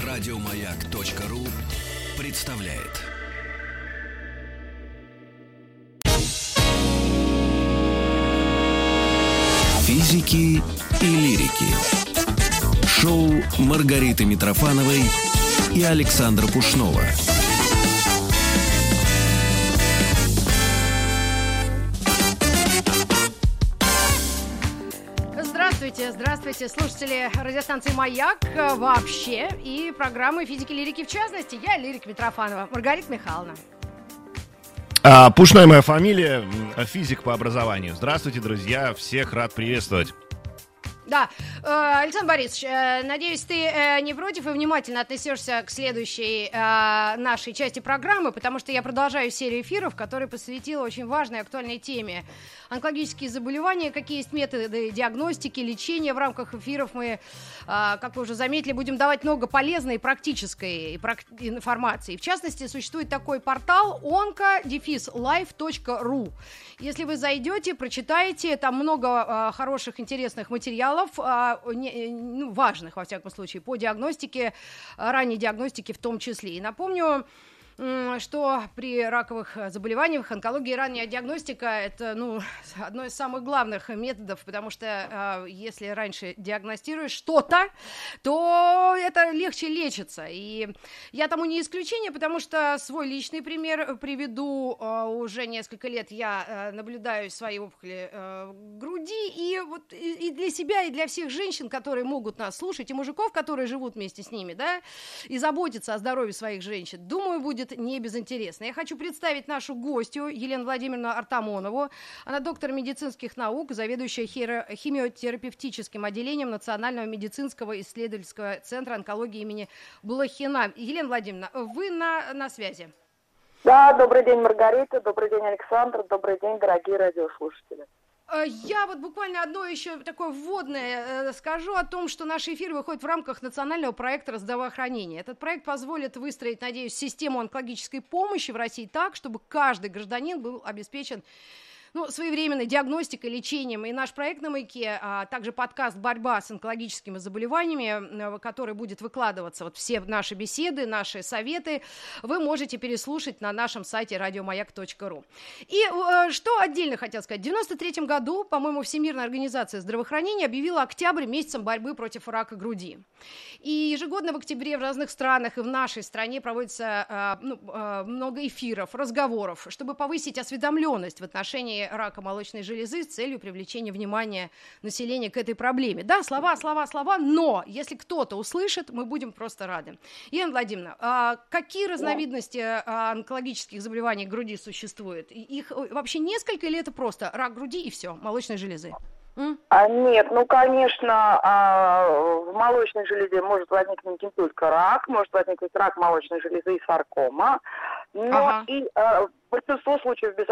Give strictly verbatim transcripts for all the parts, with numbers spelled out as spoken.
Радиомаяк.ру представляет. Физики и лирики. Шоу Маргариты Митрофановой и Александра Пушнова. Здравствуйте, здравствуйте, слушатели радиостанции «Маяк» вообще и программы «Физики и лирики» в частности. Я Лирика Митрофанова, Маргарита Михайловна. А, Пушная моя фамилия, физик по образованию. Здравствуйте, друзья, всех рад приветствовать. Да, Александр Борисович, надеюсь, ты не против и внимательно отнесешься к следующей нашей части программы, потому что я продолжаю серию эфиров, которые посвятила очень важной и актуальной теме. Онкологические заболевания, какие есть методы диагностики, лечения. В рамках эфиров мы, как вы уже заметили, будем давать много полезной и практической информации. В частности, существует такой портал онко дефис лайф точка ру. Если вы зайдете, прочитаете, там много хороших, интересных материалов, ну, важных, во всяком случае, по диагностике, ранней диагностике в том числе. И напомню, что при раковых заболеваниях онкология и ранняя диагностика – это, ну, одно из самых главных методов, потому что э, если раньше диагностируешь что-то, то это легче лечится. И я тому не исключение, потому что свой личный пример приведу. Э, уже несколько лет я э, наблюдаю свои опухоли э, груди, и, вот, и, и для себя, и для всех женщин, которые могут нас слушать, и мужиков, которые живут вместе с ними, да, и заботятся о здоровье своих женщин, думаю, будет не безинтересно. Я хочу представить нашу гостью Елену Владимировну Артамонову. Она доктор медицинских наук, заведующая химиотерапевтическим отделением Национального медицинского исследовательского центра онкологии имени Блохина. Елена Владимировна, вы на, на связи. Да, добрый день, Маргарита, добрый день, Александр, добрый день, дорогие радиослушатели. Я вот буквально одно еще такое вводное скажу о том, что наши эфиры выходят в рамках национального проекта здравоохранения. Этот проект позволит выстроить, надеюсь, систему онкологической помощи в России так, чтобы каждый гражданин был обеспечен, ну, своевременной диагностикой, лечением. И наш проект на «Маяке», а также подкаст «Борьба с онкологическими заболеваниями», который будет выкладываться, вот все наши беседы, наши советы, вы можете переслушать на нашем сайте радиомаяк точка ру. И э, что отдельно хотел сказать. В девяносто третьем году, по-моему, Всемирная организация здравоохранения объявила октябрь месяцем борьбы против рака груди. И ежегодно в октябре в разных странах и в нашей стране проводится э, ну, э, много эфиров, разговоров, чтобы повысить осведомленность в отношении рака молочной железы с целью привлечения внимания населения к этой проблеме. Да, слова, слова, слова, но если кто-то услышит, мы будем просто рады. Елена Владимировна, а какие разновидности а, онкологических заболеваний груди существуют? Их вообще несколько или это просто рак груди и все, молочной железы? А, нет, ну, конечно, а, в молочной железе может возникнуть не только рак, может возникнуть рак молочной железы и саркома, но ага. и а, большинство случаев без,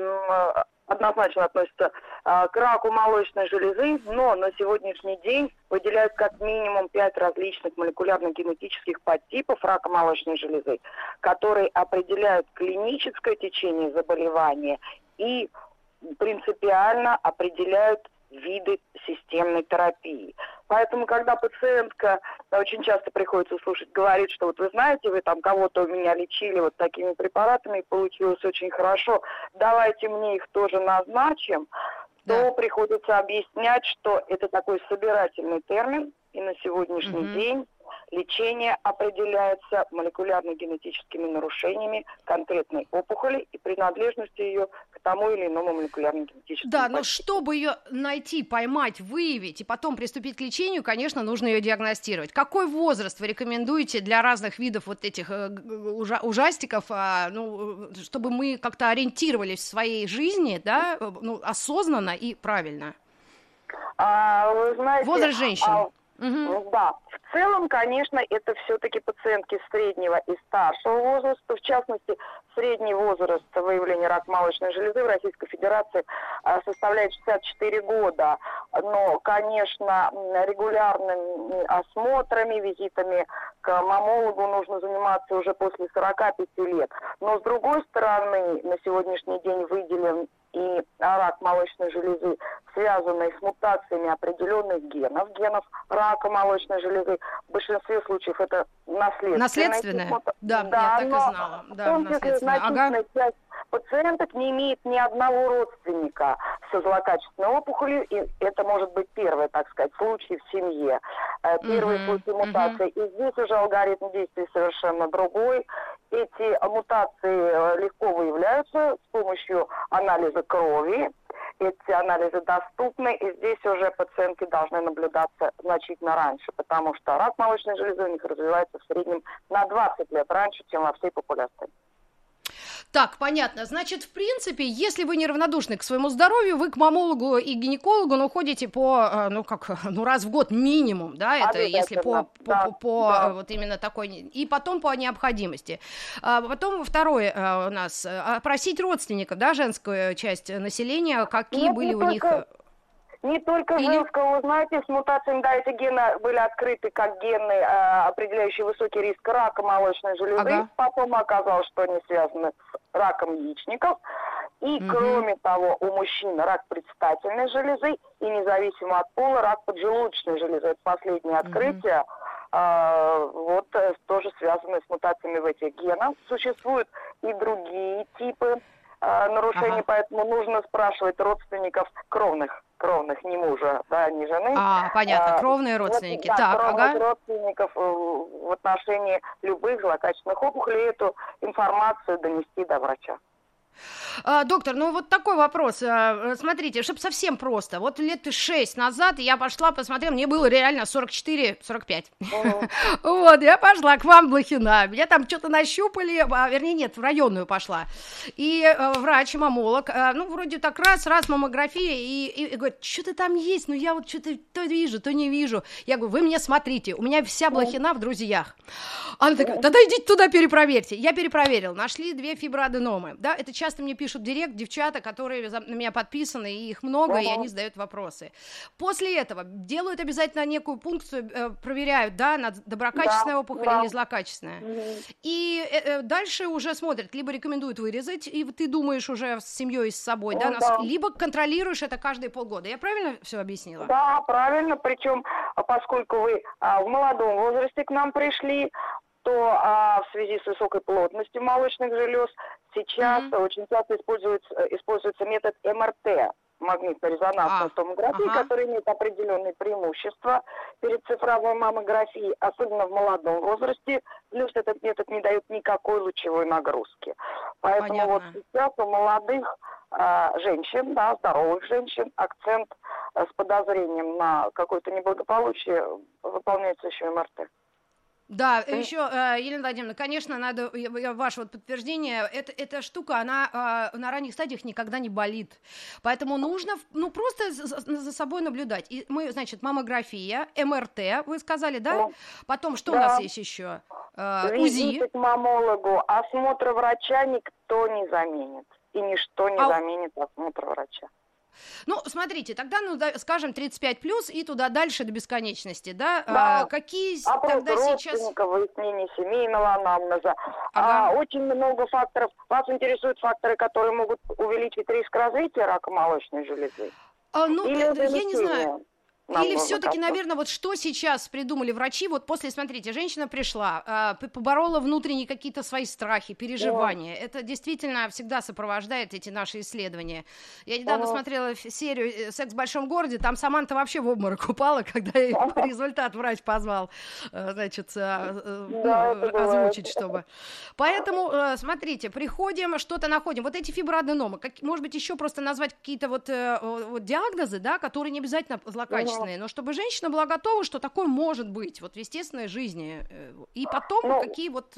а, однозначно относятся а, к раку молочной железы, но на сегодняшний день выделяют как минимум пять различных молекулярно-генетических подтипов рака молочной железы, которые определяют клиническое течение заболевания и принципиально определяют виды системной терапии. Поэтому, когда пациентка, очень часто приходится слушать, говорит, что вот вы знаете, вы там кого-то у меня лечили вот такими препаратами, и получилось очень хорошо, давайте мне их тоже назначим, да. то приходится объяснять, что это такой собирательный термин, и на сегодняшний угу. день лечение определяется молекулярно-генетическими нарушениями конкретной опухоли и принадлежностью ее к тому или иному молекулярно-генетическому Да, подтипу. но чтобы ее найти, поймать, выявить и потом приступить к лечению, конечно, нужно ее диагностировать. Какой возраст вы рекомендуете для разных видов вот этих э, ужа- ужастиков, а, ну, чтобы мы как-то ориентировались в своей жизни, да, ну, осознанно и правильно? А, вы знаете, возраст женщин. А... Угу. Да, в целом, конечно, это все-таки пациентки среднего и старшего возраста. В частности, средний возраст выявления рака молочной железы в Российской Федерации составляет шестьдесят четыре года. Но, конечно, регулярными осмотрами, визитами к маммологу нужно заниматься уже после сорока пяти лет. Но, с другой стороны, на сегодняшний день выделен и рак молочной железы, связанный с мутациями определенных генов, генов рака молочной железы. В большинстве случаев это наследственная. Наследственная? Да, да, я так и знала. В Да, том числе значительная ага. часть пациенток не имеет ни одного родственника со злокачественной опухолью, и это может быть первый, так сказать, случай в семье, первый uh-huh, случай мутации. Uh-huh. И здесь уже алгоритм действий совершенно другой. Эти мутации легко выявляются с помощью анализа крови. Эти анализы доступны, и здесь уже пациентки должны наблюдаться значительно раньше, потому что рак молочной железы у них развивается в среднем на двадцать лет раньше, чем во всей популяции. Так, понятно. Значит, в принципе, если вы неравнодушны к своему здоровью, вы к мамологу и гинекологу, ну, ходите по, ну, как, ну, раз в год минимум, да, это если по, да, по, по да. вот именно такой, и потом по необходимости. А потом второе а, у нас, опросить родственников, да, женскую часть населения, какие Нет, были у только... них... Не только Или... женского, вы знаете, с мутациями, да, эти гены были открыты как гены, э, определяющие высокий риск рака молочной железы. Ага. Потом оказалось, что они связаны с раком яичников. И, угу. кроме того, у мужчин рак предстательной железы и, независимо от пола, рак поджелудочной железы. Это последнее открытие. Угу. Э, вот э, тоже связаны с мутациями в этих генах. Существуют и другие типы э, нарушений, ага. поэтому нужно спрашивать родственников кровных. Кровных, не мужа, да, не жены. А, понятно, кровные родственники. Вот, да, так, кровных ага. родственников в отношении любых злокачественных опухолей эту информацию донести до врача. А, доктор, ну вот такой вопрос. А, смотрите, чтобы совсем просто. Вот лет шесть назад я пошла, посмотрела, мне было реально сорок четыре - сорок пять. Uh-huh. Вот, я пошла к вам, Блохина. Меня там что-то нащупали, а, вернее, нет, в районную пошла. И а, врач, мамолог, а, ну, вроде так раз, раз, маммография, и, и, и говорит, что-то там есть, ну, я вот что-то то вижу, то не вижу. Я говорю, вы мне смотрите, у меня вся Блохина в друзьях. Она такая, тогда идите туда перепроверьте. Я перепроверила, нашли две фиброаденомы. Да, это часто мне пишут в директ девчата, которые на меня подписаны, и их много, uh-huh. и они задают вопросы. После этого делают обязательно некую пункцию, э, проверяют, да, на доброкачественная да, опухоль да. или злокачественная. Uh-huh. И э, дальше уже смотрят, либо рекомендуют вырезать, и ты думаешь уже с семьей и с собой, uh-huh. да, нас, либо контролируешь это каждые полгода. Я правильно все объяснила? Да, правильно, причем, поскольку вы а, в молодом возрасте к нам пришли, то а, в связи с высокой плотностью молочных желез сейчас mm-hmm. очень часто используется, используется метод эм эр тэ, магнитно-резонансной а, томографии, ага. который имеет определенные преимущества перед цифровой маммографией, особенно в молодом возрасте. Плюс этот метод не дает никакой лучевой нагрузки. Поэтому Понятно. Вот сейчас у молодых а, женщин, да, здоровых женщин, акцент а, с подозрением на какое-то неблагополучие выполняется еще эм эр тэ. Да, mm. еще, Елена Владимировна, конечно, надо, ваше вот подтверждение, это, эта штука, она на ранних стадиях никогда не болит, поэтому нужно, ну, просто за, за собой наблюдать. И мы, значит, маммография, эм эр тэ, вы сказали, да? Mm. Потом, что да. у нас есть еще? УЗИ. К маммологу, осмотр врача никто не заменит, и ничто не а... заменит осмотр врача. Ну, смотрите, тогда, ну, да, скажем, тридцать пять плюс и туда дальше до бесконечности, да? Да. А, какие Опрос тогда сейчас... выяснение семейного анамнеза. Ага. А, очень много факторов. Вас интересуют факторы, которые могут увеличить риск развития рака молочной железы? А, ну, Или это, я не знаю... Или все-таки, как-то. наверное, вот что сейчас придумали врачи, вот после, смотрите, женщина пришла, э, поборола внутренние какие-то свои страхи, переживания. Yeah. Это действительно всегда сопровождает эти наши исследования. Я недавно uh-huh. смотрела серию «Секс в большом городе», там Саманта вообще в обморок упала, когда ей uh-huh. результат врач позвал, э, значит, э, э, да, ну, озвучить, чтобы. Поэтому, э, смотрите, приходим, что-то находим. Вот эти фиброаденомы, как, может быть, еще просто назвать какие-то вот, э, вот диагнозы, да, которые не обязательно злокачественные. Но чтобы женщина была готова, что такое может быть вот в естественной жизни. И потом ну, какие вот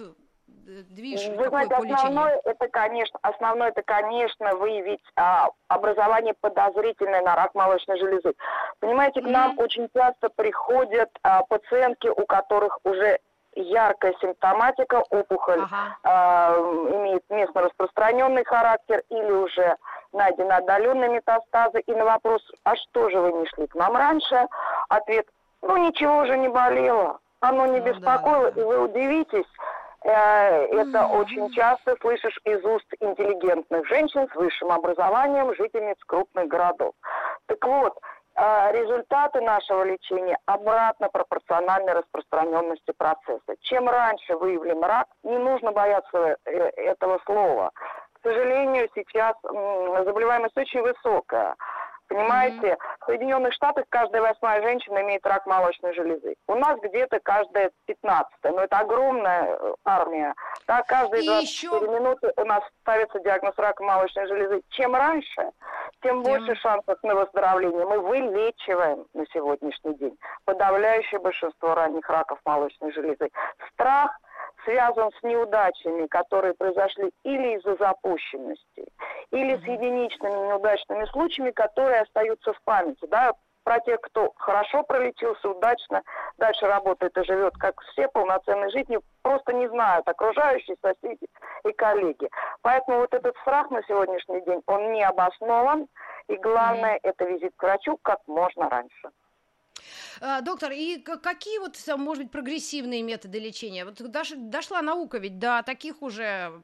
движ, вы знаете, основное это, конечно, основное это, конечно, выявить а, образование подозрительное на рак молочной железы. Понимаете, к mm-hmm. нам очень часто приходят а, пациентки, у которых уже яркая симптоматика, опухоль ага. а, имеет местно распространенный характер или уже найдены отдаленные метастазы. И на вопрос, а что же вы не шли к нам раньше? Ответ, ну ничего же не болело, оно не ну, беспокоило. Да, да. И вы удивитесь, Это очень часто слышишь из уст интеллигентных женщин с высшим образованием, жительниц крупных городов. Так вот, результаты нашего лечения обратно пропорциональны распространенности процесса. Чем раньше выявлен рак, не нужно бояться этого слова. К сожалению, сейчас заболеваемость очень высокая. Понимаете, mm-hmm. в Соединенных Штатах каждая восьмая женщина имеет рак молочной железы. У нас где-то каждая пятнадцатая. Но это огромная армия. Так, каждые двадцать четыре еще... минуты у нас ставится диагноз рака молочной железы. Чем раньше, тем mm-hmm. больше шансов на выздоровление. Мы вылечиваем на сегодняшний день подавляющее большинство ранних раков молочной железы. Страх связан с неудачами, которые произошли или из-за запущенности, или с единичными неудачными случаями, которые остаются в памяти. Да? Про тех, кто хорошо пролечился, удачно, дальше работает и живет, как все, полноценной жизнью, просто не знают окружающие, соседи и коллеги. Поэтому вот этот страх на сегодняшний день, он не обоснован, и главное, mm-hmm. это визит к врачу как можно раньше. Доктор, и какие вот, может быть, прогрессивные методы лечения? Вот дошла наука ведь до таких уже,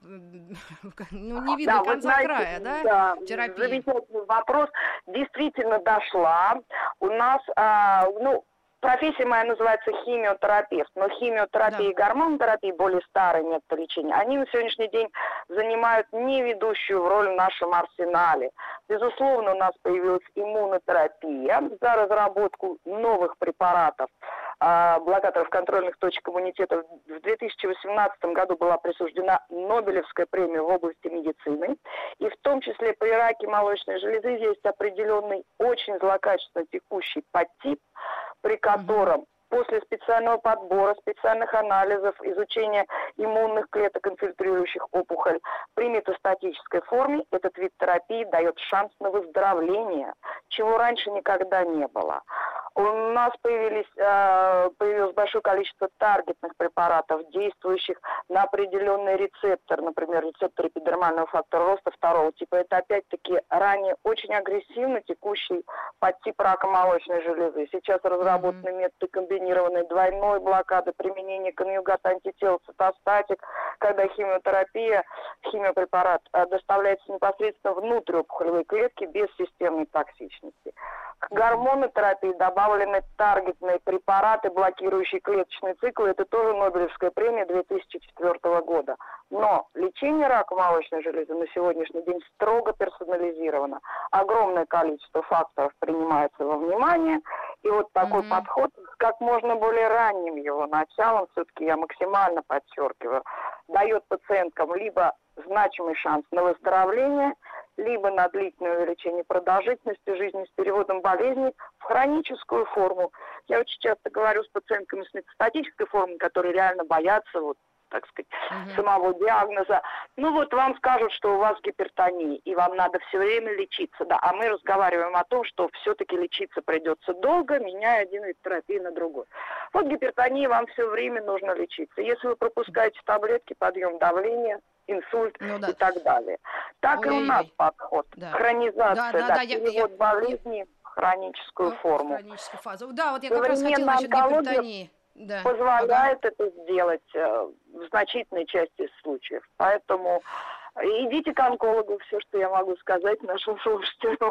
ну, не видно да, конца знаете, края, да, да, терапии? Замечательный вопрос. Действительно дошла. У нас, а, ну, профессия моя называется химиотерапевт, но химиотерапия да. и гормонотерапия, более старые методы лечения, они на сегодняшний день занимают не ведущую роль в нашем арсенале. Безусловно, у нас появилась иммунотерапия за разработку новых препаратов, э, блокаторов контрольных точек иммунитета. В две тысячи восемнадцатом году была присуждена Нобелевская премия в области медицины. И в том числе при раке молочной железы есть определенный очень злокачественно текущий подтип, при котором после специального подбора, специальных анализов, изучения иммунных клеток, инфильтрирующих опухоль, при метастатической форме этот вид терапии дает шанс на выздоровление, чего раньше никогда не было. У нас появились, появилось большое количество таргетных препаратов, действующих на определенный рецептор, например, рецептор эпидермального фактора роста второго типа. Это опять-таки ранее очень агрессивно текущий подтип рака молочной железы. Сейчас разработаны методы комбинированной двойной блокады, применение конъюгата антител, цитостатик, когда химиотерапия, химиопрепарат доставляется непосредственно внутрь опухолевой клетки без системной токсичности. К гормонотерапии добавлены таргетные препараты, блокирующие клеточный цикл. Это тоже Нобелевская премия две тысячи четвёртого года. Но лечение рака молочной железы на сегодняшний день строго персонализировано. Огромное количество факторов принимается во внимание. И вот такой mm-hmm. подход с как можно более ранним его началом, все-таки я максимально подчеркиваю, дает пациенткам либо значимый шанс на выздоровление, либо на длительное увеличение продолжительности жизни с переводом болезни в хроническую форму. Я очень часто говорю с пациентками с метастатической формой, которые реально боятся, вот, так сказать, uh-huh. самого диагноза. Ну вот вам скажут, что у вас гипертония, и вам надо все время лечиться. Да, а мы разговариваем о том, что все-таки лечиться придется долго, меняя один вид терапии на другой. Вот гипертония, вам все время нужно лечиться. Если вы пропускаете таблетки, подъем давления, инсульт ну, да. и так далее. Так Ой, и у нас подход. Да. Хронизация, да, да, да, да, перевод я, болезни в хроническую ну, форму. Хроническую фазу. Да, вот я как раз хотела насчет гипертонии. Да. Позволяет ага. это сделать э, в значительной части случаев. Поэтому идите к онкологу, все, что я могу сказать нашим слушателям.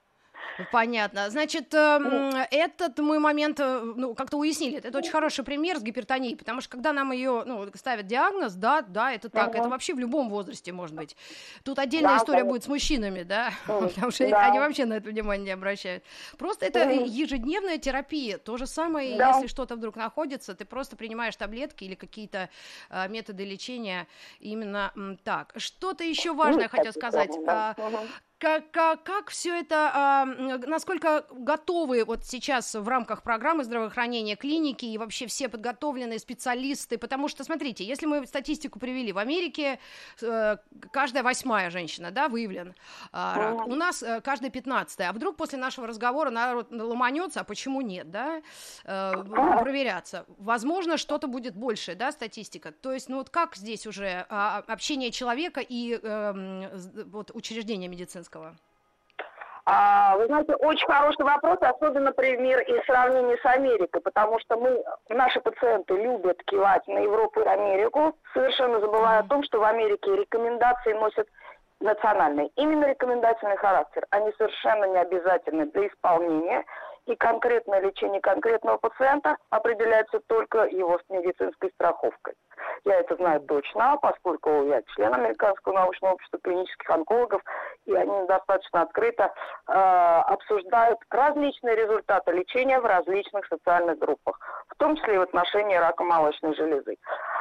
Понятно. Значит, этот мы момент, ну, как-то уяснили. Это очень хороший пример с гипертонией, потому что когда нам ее, ну, ставят диагноз, да, да, это так, uh-huh. это вообще в любом возрасте может быть. Тут отдельная да, история конечно. будет с мужчинами, да, uh-huh. потому что да. они вообще на это внимание не обращают. Просто это uh-huh. ежедневная терапия. То же самое, да. если что-то вдруг находится, ты просто принимаешь таблетки или какие-то а, методы лечения именно м, так. Что-то еще важное uh-huh. хотел сказать. Uh-huh. А, Как, как, как все это, а, насколько готовы вот сейчас в рамках программы здравоохранения клиники и вообще все подготовленные специалисты? Потому что, смотрите, если мы статистику привели, в Америке э, каждая восьмая женщина, да, выявлен э, рак. У нас э, каждая пятнадцатая. А вдруг после нашего разговора народ ломанется, а почему нет, да, э, проверяться? Возможно, что-то будет больше, да, статистика. То есть, ну вот как здесь уже э, общение человека и э, вот, учреждения медицинского? А, вы знаете, очень хороший вопрос, особенно, например, и сравнение с Америкой, потому что мы, наши пациенты любят кивать на Европу и Америку, совершенно забывая о том, что в Америке рекомендации носят национальный, именно рекомендательный характер. Они совершенно не обязательны для исполнения, и конкретное лечение конкретного пациента определяется только его медицинской страховкой. Я это знаю точно, поскольку я член Американского научного общества клинических онкологов, и они достаточно открыто э, обсуждают различные результаты лечения в различных социальных группах, в том числе и в отношении рака молочной железы.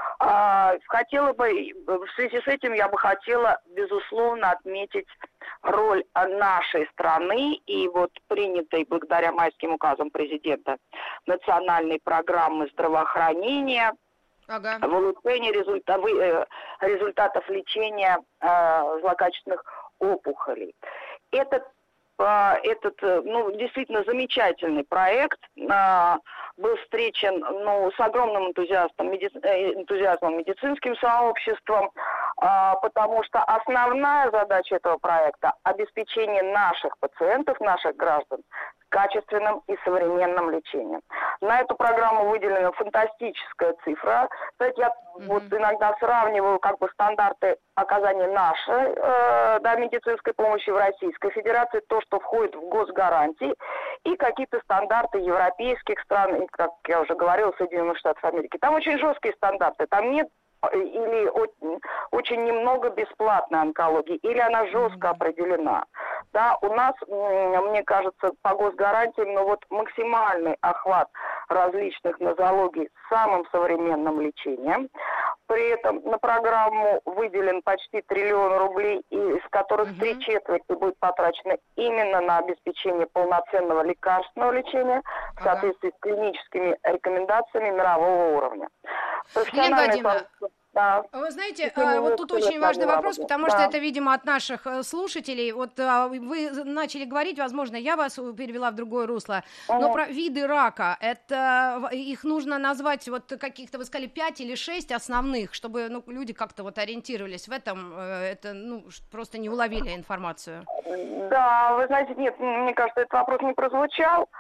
А, хотела бы, в связи с этим я бы хотела, безусловно, отметить роль нашей страны и вот принятой благодаря майским указам президента национальной программы здравоохранения, ага. в улучшении результатов, результатов лечения э, злокачественных опухолей. Этот, э, этот ну, действительно замечательный проект э, был встречен ну, с огромным энтузиазмом, меди... энтузиазмом медицинским сообществом, а, потому что основная задача этого проекта – обеспечение наших пациентов, наших граждан качественным и современным лечением. На эту программу выделена фантастическая цифра. Кстати, я mm-hmm. вот иногда сравниваю как бы стандарты оказания нашей э, да, медицинской помощи в Российской Федерации, то, что входит в госгарантии, и какие-то стандарты европейских стран, как я уже говорила, Соединенных Штатов Америки. Там очень жесткие стандарты, там нет или очень, очень немного бесплатной онкологии, или она жестко определена. Да, у нас, мне кажется, по госгарантиям, ну вот максимальный охват различных нозологий с самым современным лечением. При этом на программу выделен почти триллион рублей, из которых три uh-huh. четверти будет потрачено именно на обеспечение полноценного лекарственного лечения в соответствии uh-huh. с клиническими рекомендациями мирового уровня. Елена Владимировна, да. Вы знаете, а, вот тут очень важный вопрос, потому да. что это, видимо, от наших слушателей. Вот а, вы начали говорить, возможно, я вас перевела в другое русло, uh-huh. но про виды рака, это их нужно назвать, вот каких-то, вы сказали, пять или шесть основных, чтобы ну, люди как-то вот ориентировались в этом, это ну, просто не уловили информацию. Да, вы знаете, нет, мне кажется, этот вопрос не прозвучал.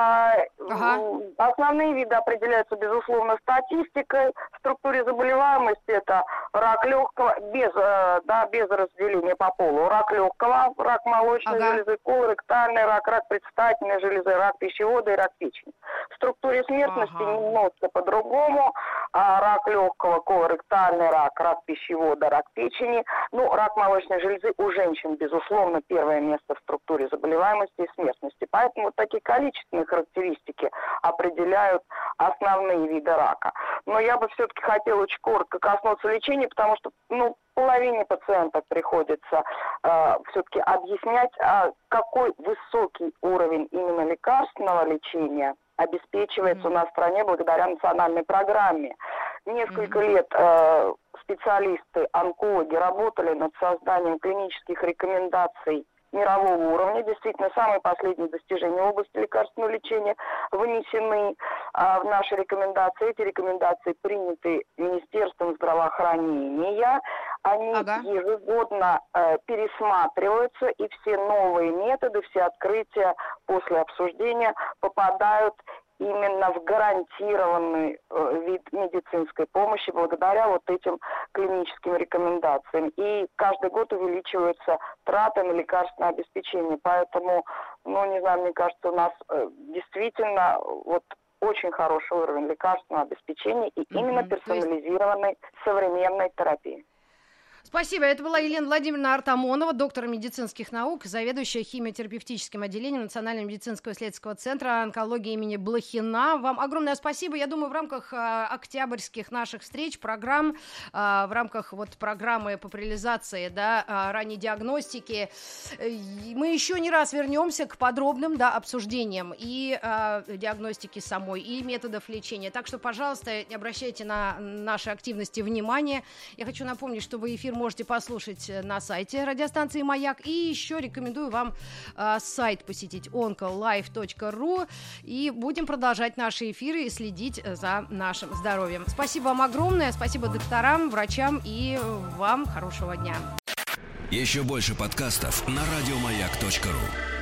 Ага. Основные виды определяются, безусловно, статистикой. В структуре заболеваемости это рак легкого, без, да, без разделения по полу. Рак легкого, рак молочной ага. железы, колоректальный рак, рак предстательной железы, рак пищевода и рак печени. В структуре смертности ага. немножко по-другому. А рак легкого, колоректальный рак, рак пищевода, рак печени. Ну, рак молочной железы у женщин, безусловно, первое место в структуре заболеваемости и смертности. Поэтому вот такие количественные характеристики определяют основные виды рака. Но я бы все-таки хотела очень коротко коснуться лечения, потому что, ну, половине пациентов приходится э, все-таки объяснять, э, какой высокий уровень именно лекарственного лечения обеспечивается mm-hmm. у нас в стране благодаря национальной программе. Несколько mm-hmm. лет э, специалисты, онкологи работали над созданием клинических рекомендаций мирового уровня. Действительно, самые последние достижения в области лекарственного лечения внесены а, в наши рекомендации. Эти рекомендации приняты Министерством здравоохранения. Они ага. ежегодно э, пересматриваются, и все новые методы, все открытия после обсуждения попадают именно в гарантированный э, вид медицинской помощи благодаря вот этим клиническим рекомендациям. И каждый год увеличиваются траты на лекарственное обеспечение. Поэтому, ну, не знаю, мне кажется, у нас э, действительно вот очень хороший уровень лекарственного обеспечения и mm-hmm. именно персонализированной современной терапии. Спасибо. Это была Елена Владимировна Артамонова, доктор медицинских наук, заведующая химиотерапевтическим отделением Национального медицинского исследовательского центра онкологии имени Блохина. Вам огромное спасибо. Я думаю, в рамках э, октябрьских наших встреч, программ, э, в рамках вот программы популяризации, да, э, ранней диагностики, э, мы еще не раз вернемся к подробным, да, обсуждениям и э, диагностики самой, и методов лечения. Так что, пожалуйста, обращайте на наши активности внимание. Я хочу напомнить, что вы эфир можете послушать на сайте радиостанции «Маяк». И еще рекомендую вам э, сайт посетить онколайф точка ру. И будем продолжать наши эфиры и следить за нашим здоровьем. Спасибо вам огромное. Спасибо докторам, врачам и вам хорошего дня. Еще больше подкастов на радиомаяк точка ру.